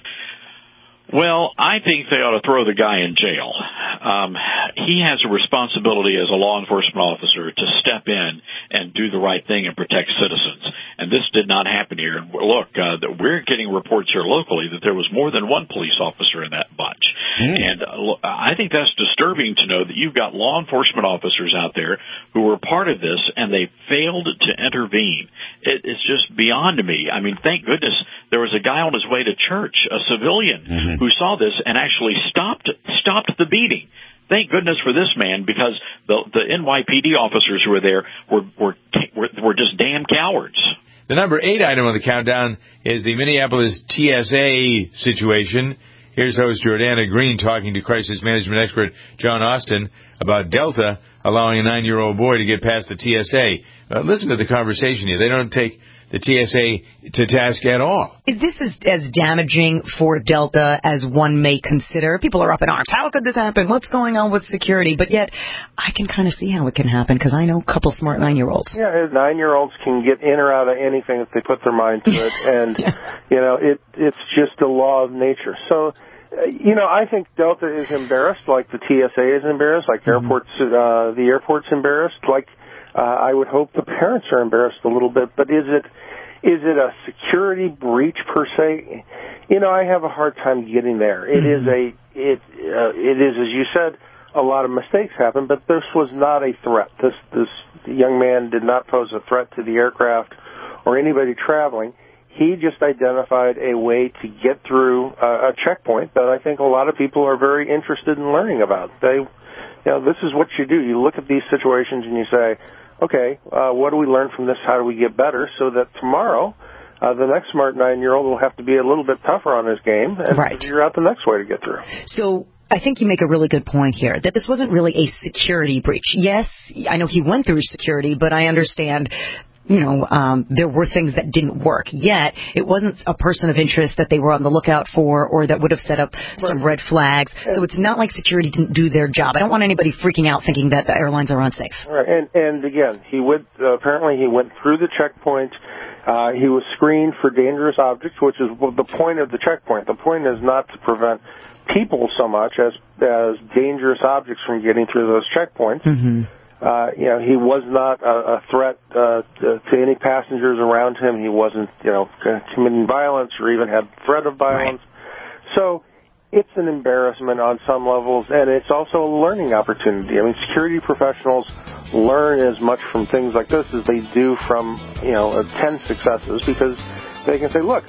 Well, I think they ought to throw the guy in jail. Um, he has a responsibility as a law enforcement officer to step in and do the right thing and protect citizens. And this did not happen here. And look, uh, we're getting reports here locally that there was more than one police officer in that bunch. Mm. And uh, look, I think that's disturbing to know that you've got law enforcement officers out there who were part of this and they failed to intervene. It, it's just beyond me. I mean, thank goodness there was a guy on his way to church, a civilian, mm-hmm. who saw this and actually stopped stopped the beating. Thank goodness for this man, because the the N Y P D officers who were there were were were, were just damn cowards. The number eight item on the countdown is the Minneapolis T S A situation. Here's host Jordana Green talking to crisis management expert John Austin about Delta allowing a nine-year-old boy to get past the T S A. Uh, listen to the conversation here. They don't take the T S A to task at all. Is this as, as damaging for Delta as one may consider? People are up in arms. How could this happen? What's going on with security? But yet, I can kind of see how it can happen, because I know a couple smart nine-year-olds. Yeah, nine-year-olds can get in or out of anything if they put their mind to it. And, yeah. you know, it it's just a law of nature. So, uh, you know, I think Delta is embarrassed, like the T S A is embarrassed, like mm-hmm. airports, uh, the airport's embarrassed, like Uh, I would hope the parents are embarrassed a little bit, but is it is it a security breach per se? You know, I have a hard time getting there. It mm-hmm. is a it uh, it is, as you said, a lot of mistakes happen, but this was not a threat. This this young man did not pose a threat to the aircraft or anybody traveling. He just identified a way to get through uh, a checkpoint that I think a lot of people are very interested in learning about. They, you know, this is what you do. You look at these situations and you say, okay, uh, what do we learn from this? How do we get better? So that tomorrow, uh, the next smart nine-year-old will have to be a little bit tougher on his game and right. figure out the next way to get through. So I think you make a really good point here, that this wasn't really a security breach. Yes, I know he went through security, but I understand, you know, um, there were things that didn't work. Yet, it wasn't a person of interest that they were on the lookout for or that would have set up some red flags. So it's not like security didn't do their job. I don't want anybody freaking out thinking that the airlines are unsafe. Right. And, and again, he went, uh, apparently he went through the checkpoint. Uh, he was screened for dangerous objects, which is the point of the checkpoint. The point is not to prevent people so much as, as dangerous objects from getting through those checkpoints. Mm-hmm. Uh, you know, he was not a, a threat uh, to any passengers around him. He wasn't, you know, committing violence or even had threat of violence. Right. So it's an embarrassment on some levels, and it's also a learning opportunity. I mean, security professionals learn as much from things like this as they do from, you know, ten successes, because they can say, look,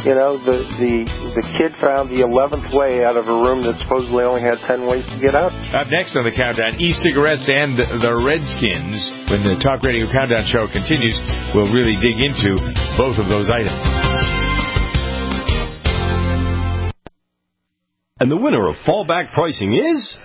You know, the the the kid found the eleventh way out of a room that supposedly only had ten ways to get out. Up next on the countdown, e-cigarettes and the Redskins. When the Talk Radio Countdown show continues, we'll really dig into both of those items. And the winner of fallback pricing is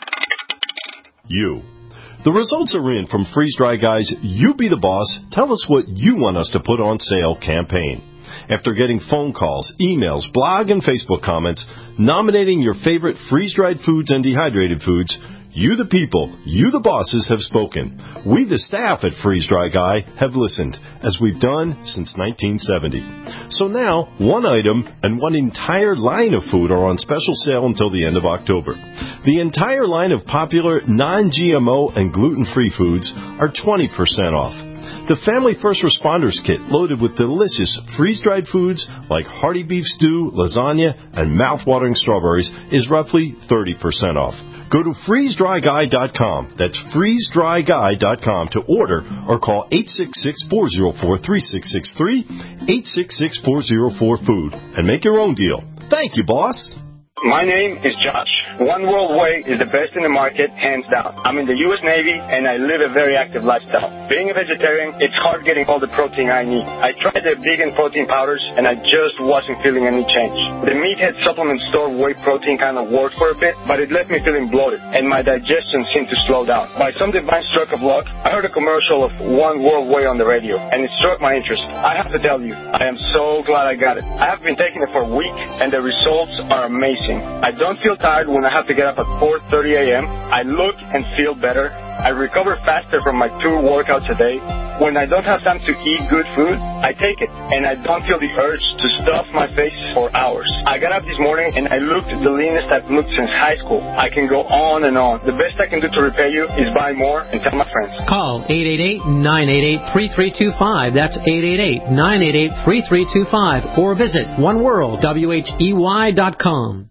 you. The results are in from Freeze Dry Guy's You Be the Boss, Tell Us What You Want Us to Put on Sale campaign. After getting phone calls, emails, blog, and Facebook comments nominating your favorite freeze-dried foods and dehydrated foods, you the people, you the bosses have spoken. We the staff at Freeze Dry Guy have listened, as we've done since nineteen seventy. So now, one item and one entire line of food are on special sale until the end of October. The entire line of popular non-G M O and gluten-free foods are twenty percent off. The Family First Responders Kit, loaded with delicious freeze-dried foods like hearty beef stew, lasagna, and mouth-watering strawberries, is roughly thirty percent off. Go to freeze dry guy dot com. That's freeze dry guy dot com to order or call eight six six, four zero four, three six six three, eight six six, four zero four, food, and make your own deal. Thank you, boss. My name is Josh. One World Way is the best in the market, hands down. I'm in the U S Navy, and I live a very active lifestyle. Being a vegetarian, it's hard getting all the protein I need. I tried the vegan protein powders, and I just wasn't feeling any change. The Meathead supplement store whey protein kind of worked for a bit, but it left me feeling bloated, and my digestion seemed to slow down. By some divine stroke of luck, I heard a commercial of One World Way on the radio, and it struck my interest. I have to tell you, I am so glad I got it. I have been taking it for a week, and the results are amazing. I don't feel tired when I have to get up at four thirty a.m. I look and feel better. I recover faster from my two workouts a day. When I don't have time to eat good food, I take it, and I don't feel the urge to stuff my face for hours. I got up this morning, and I looked the leanest I've looked since high school. I can go on and on. The best I can do to repay you is buy more and tell my friends. Call eight eight eight, nine eight eight, three three two five. That's eight eight eight, nine eight eight, three three two five. Or visit one world whey dot com.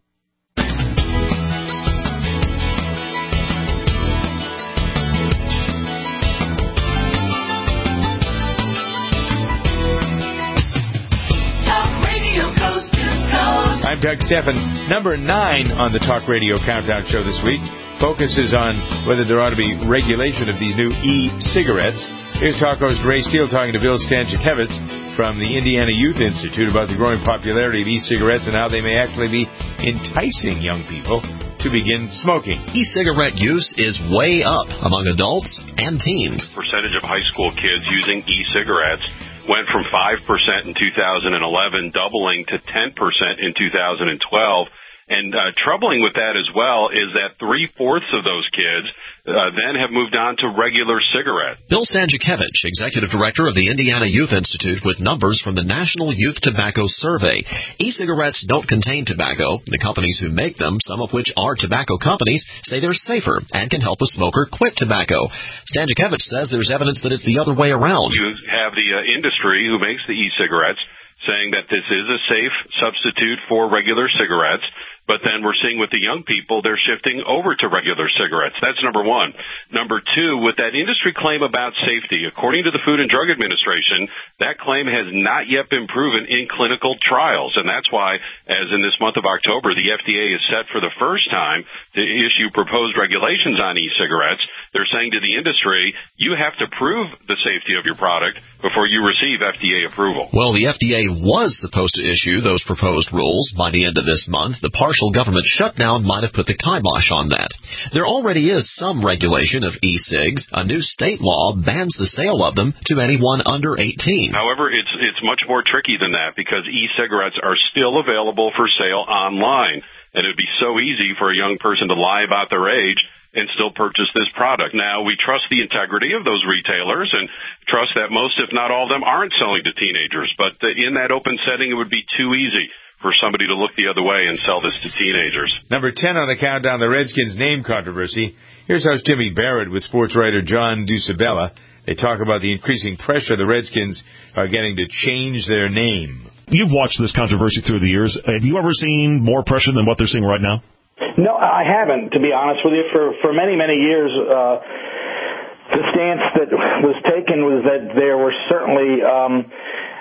I'm Doug Stephan. Number nine on the Talk Radio Countdown show this week focuses on whether there ought to be regulation of these new e-cigarettes. Here's Talk host Ray Steele talking to Bill Stanczykiewicz from the Indiana Youth Institute about the growing popularity of e-cigarettes and how they may actually be enticing young people to begin smoking. E-cigarette use is way up among adults and teens. The percentage of high school kids using e-cigarettes went from five percent in two thousand eleven, doubling to ten percent in two thousand twelve. And uh, troubling with that as well is that three-fourths of those kids uh, then have moved on to regular cigarettes. Bill Stanczykiewicz, Executive Director of the Indiana Youth Institute, with numbers from the National Youth Tobacco Survey. E-cigarettes don't contain tobacco. The companies who make them, some of which are tobacco companies, say they're safer and can help a smoker quit tobacco. Stanczykiewicz says there's evidence that it's the other way around. You have the uh, industry who makes the e-cigarettes saying that this is a safe substitute for regular cigarettes. But then we're seeing with the young people, they're shifting over to regular cigarettes. That's number one. Number two, with that industry claim about safety, according to the Food and Drug Administration, that claim has not yet been proven in clinical trials. And that's why, as in this month of October, the F D A is set for the first time to issue proposed regulations on e-cigarettes. They're saying to the industry, you have to prove the safety of your product before you receive F D A approval. Well, the F D A was supposed to issue those proposed rules by the end of this month. The partial government shutdown might have put the kibosh on that. There already is some regulation of e-cigs. A new state law bans the sale of them to anyone under eighteen. However, it's it's much more tricky than that because e-cigarettes are still available for sale online. And it would be so easy for a young person to lie about their age and still purchase this product. Now, we trust the integrity of those retailers and trust that most, if not all of them, aren't selling to teenagers. But in that open setting, it would be too easy for somebody to look the other way and sell this to teenagers. Number ten on the countdown, the Redskins name controversy. Here's host Jimmy Barrett with sports writer John Dusabella. They talk about the increasing pressure the Redskins are getting to change their name. You've watched this controversy through the years. Have you ever seen more pressure than what they're seeing right now? No, I haven't, to be honest with you. For for many, many years, uh, the stance that was taken was that there were certainly um,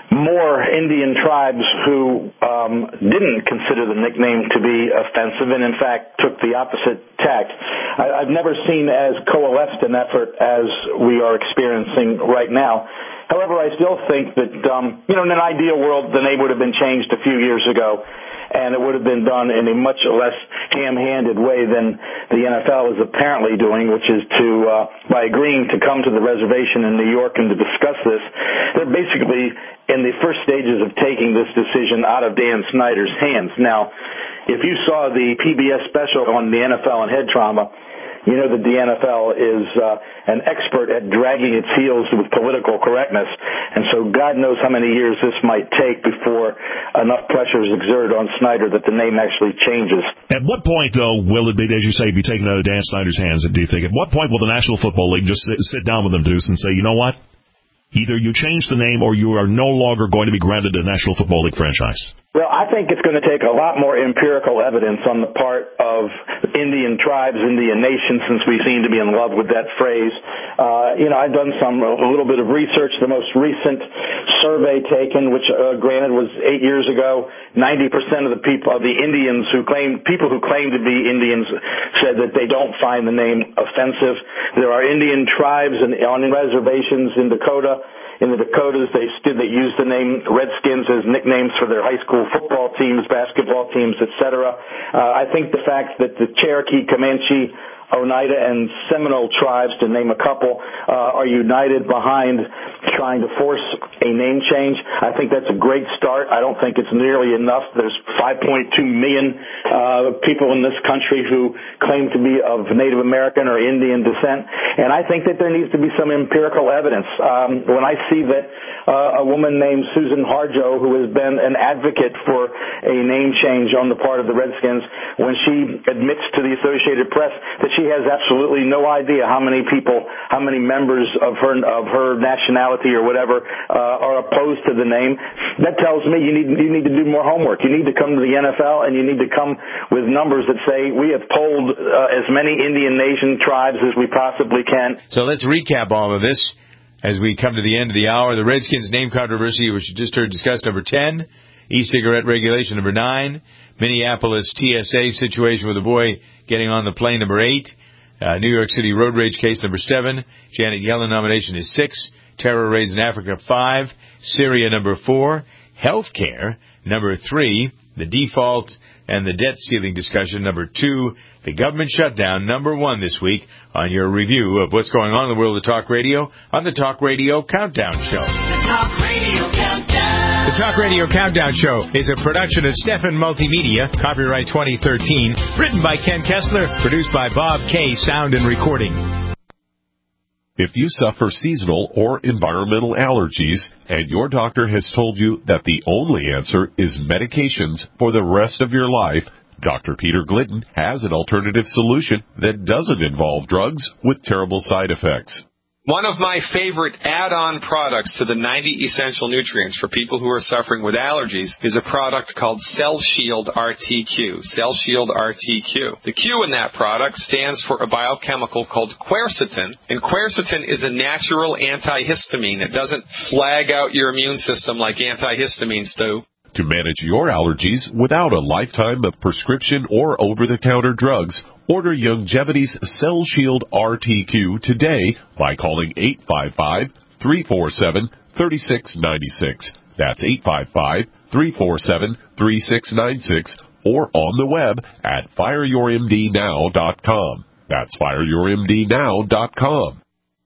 more Indian tribes who um, didn't consider the nickname to be offensive and, in fact, took the opposite tact. I, I've never seen as coalesced an effort as we are experiencing right now. However, I still think that, um, you know, in an ideal world, the name would have been changed a few years ago, and it would have been done in a much less ham-handed way than the N F L is apparently doing, which is to, uh, by agreeing to come to the reservation in New York and to discuss this, they're basically in the first stages of taking this decision out of Dan Snyder's hands. Now, if you saw the P B S special on the N F L and head trauma, you know that the N F L is uh, an expert at dragging its heels with political correctness, and so God knows how many years this might take before enough pressure is exerted on Snyder that the name actually changes. At what point, though, will it be, as you say, be taken out of Dan Snyder's hands, do you think? At what point will the National Football League just sit, sit down with them, Deuce, and say, you know what? Either you change the name or you are no longer going to be granted a National Football League franchise? Well, I think it's going to take a lot more empirical evidence on the part of Indian tribes, Indian nations, since we seem to be in love with that phrase. Uh, you know, I've done some a little bit of research. The most recent survey taken, which uh, granted was eight years ago, ninety percent of the people, of the Indians who claim, people who claim to be Indians, said that they don't find the name offensive. There are Indian tribes and on reservations in Dakota. In the Dakotas, they still they use the name Redskins as nicknames for their high school football teams, basketball teams, et cetera. Uh, I think the fact that the Cherokee, Comanche, Oneida, and Seminole tribes, to name a couple, uh, are united behind trying to force a name change. I think that's a great start. I don't think it's nearly enough. There's five point two million uh, people in this country who claim to be of Native American or Indian descent, and I think that there needs to be some empirical evidence. Um, when I see that uh, a woman named Susan Harjo, who has been an advocate for a name change on the part of the Redskins, when she admits to the Associated Press that she has absolutely no idea how many people, how many members of her of her nationality or whatever uh, are opposed to the name, that tells me you need you need to do more homework. You need to come to the N F L and you need to come with numbers that say we have polled uh, as many Indian nation tribes as we possibly can. So let's recap all of this as we come to the end of the hour. The Redskins name controversy, which you just heard discussed, number ten. E-cigarette regulation, number nine. Minneapolis T S A situation with a boy getting on the plane, number eight. Uh, New York City road rage case, number seven. Janet Yellen nomination is six. Terror raids in Africa, five. Syria, number four. Healthcare, number three. The default and the debt ceiling discussion, number two. The government shutdown, number one this week on your review of what's going on in the world of talk radio on the Talk Radio Countdown Show. The Talk Radio Countdown. The Talk Radio Countdown Show is a production of Stefan Multimedia, copyright twenty thirteen, written by Ken Kessler, produced by Bob K. Sound and Recording. If you suffer seasonal or environmental allergies and your doctor has told you that the only answer is medications for the rest of your life, Doctor Peter Glidden has an alternative solution that doesn't involve drugs with terrible side effects. One of my favorite add-on products to the ninety essential nutrients for people who are suffering with allergies is a product called Cell Shield R T Q. Cell Shield R T Q. The Q in that product stands for a biochemical called quercetin, and quercetin is a natural antihistamine. It doesn't flag out your immune system like antihistamines do. To manage your allergies without a lifetime of prescription or over-the-counter drugs, order Youngevity's Cell Shield R T Q today by calling eight five five, three four seven, three six nine six. That's eight five five, three four seven, three six nine six or on the web at fire your m d now dot com. That's fire your m d now dot com.